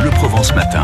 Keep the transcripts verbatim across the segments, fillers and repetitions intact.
Bleu Provence Matin.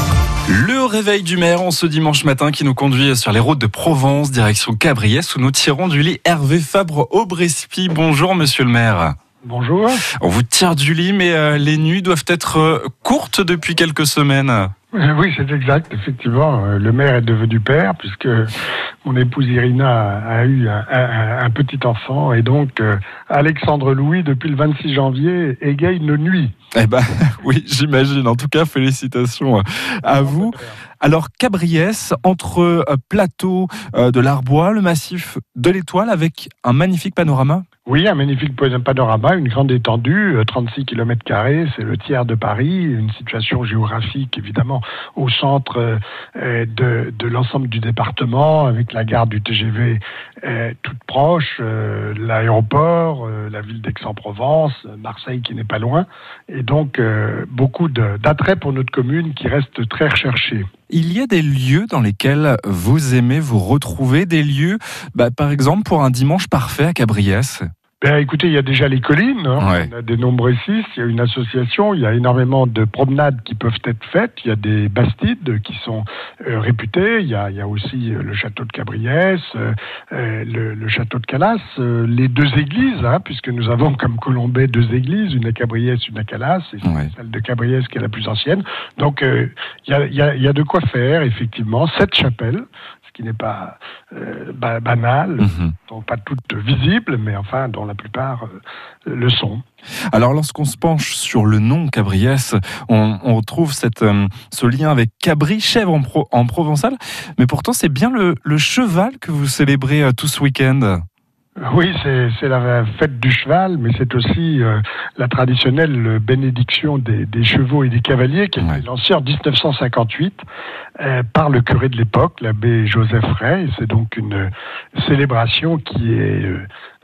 Le réveil du maire en ce dimanche matin qui nous conduit sur les routes de Provence, direction Cabriès, où nous tirons du lit Hervé Fabre-Aubrespi. Bonjour monsieur le maire. Bonjour. On vous tire du lit, mais euh, les nuits doivent être euh, courtes depuis quelques semaines. Oui, c'est exact. Effectivement, le maire est devenu père puisque mon épouse Irina a eu un, un, un petit enfant et donc euh, Alexandre Louis, depuis le vingt-six janvier, égaye nos nuits. Eh ben oui, j'imagine. En tout cas, félicitations à vous. Alors, Cabriès, entre euh, Plateau euh, de l'Arbois, le massif de l'Étoile, avec un magnifique panorama. Oui, un magnifique panorama, une grande étendue, trente-six kilomètres carrés, c'est le tiers de Paris, une situation géographique évidemment au centre euh, de, de l'ensemble du département, avec la gare du T G V euh, toute proche, euh, l'aéroport, euh, la ville d'Aix-en-Provence, Marseille qui n'est pas loin, et donc euh, beaucoup de, d'attrait pour notre commune qui reste très recherchée. Il y a des lieux dans lesquels vous aimez vous retrouver, des lieux, bah, par exemple pour un dimanche parfait à Cabriès. Ben, écoutez, il y a déjà les collines, hein. Ouais. On a des nombreux sites, il y a une association, il y a énormément de promenades qui peuvent être faites, il y a des bastides qui sont euh, réputées, il y a, il y a aussi euh, le château de Cabriès, euh, le, le château de Calas, euh, les deux églises, hein, puisque nous avons comme Colombais deux églises, une à Cabriès, une à Calas, et c'est ouais. celle de Cabriès qui est la plus ancienne. Donc euh, il y a, il y a, il y a de quoi faire, effectivement, sept chapelles, ce qui n'est pas euh, banal, mm-hmm. donc pas toutes visibles, mais enfin dont la plupart euh, le sont. Alors lorsqu'on se penche sur le nom Cabriès, on, on retrouve cette, euh, ce lien avec Cabri, chèvre en, pro, en provençal, mais pourtant c'est bien le, le cheval que vous célébrez euh, tout ce week-end. Oui, c'est, c'est la fête du cheval, mais c'est aussi euh, la traditionnelle bénédiction des, des chevaux et des cavaliers qui a été ouais. lancée en dix-neuf cent cinquante-huit euh, par le curé de l'époque, l'abbé Joseph Ray. C'est donc une célébration qui est euh,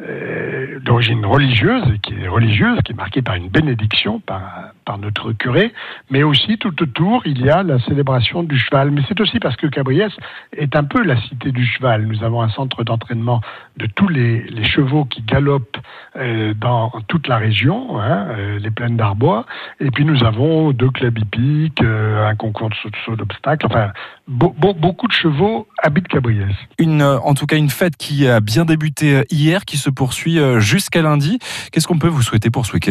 euh, d'origine religieuse, et qui est religieuse, qui est marquée par une bénédiction par, par notre curé, mais aussi tout autour, il y a la célébration du cheval. Mais c'est aussi parce que Cabriès est un peu la cité du cheval. Nous avons un centre d'entraînement de tous les les chevaux qui galopent euh, dans toute la région, hein, euh, les plaines d'Arbois, et puis nous avons deux clubs hippiques, euh, un concours de saut, de saut d'obstacles, enfin be- be- beaucoup de chevaux habitent Cabriès. Une, en tout cas une fête qui a bien débuté hier, qui se poursuit jusqu'à lundi. Qu'est-ce qu'on peut vous souhaiter pour ce week-end ?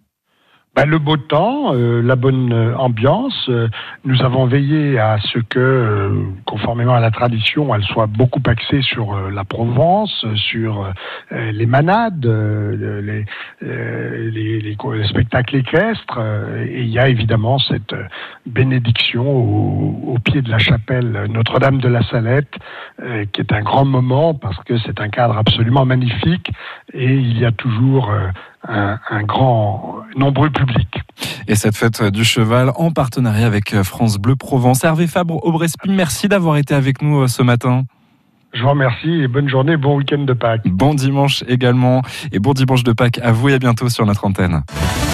Ben, le beau temps, euh, la bonne ambiance. Euh, nous avons veillé à ce que, euh, conformément à la tradition, elle soit beaucoup axée sur euh, la Provence, sur euh, les manades, euh, les, euh, les, les, les spectacles équestres. Euh, et il y a évidemment cette euh, bénédiction au, au pied de la chapelle Notre-Dame de la Salette, euh, qui est un grand moment parce que c'est un cadre absolument magnifique et il y a toujours euh, un, un grand, nombreux public. Et cette fête du cheval en partenariat avec France Bleu Provence. Hervé Fabre-Aubrespi, merci d'avoir été avec nous ce matin. Je vous remercie et bonne journée, bon week-end de Pâques. Bon dimanche également et bon dimanche de Pâques à vous et à bientôt sur notre antenne.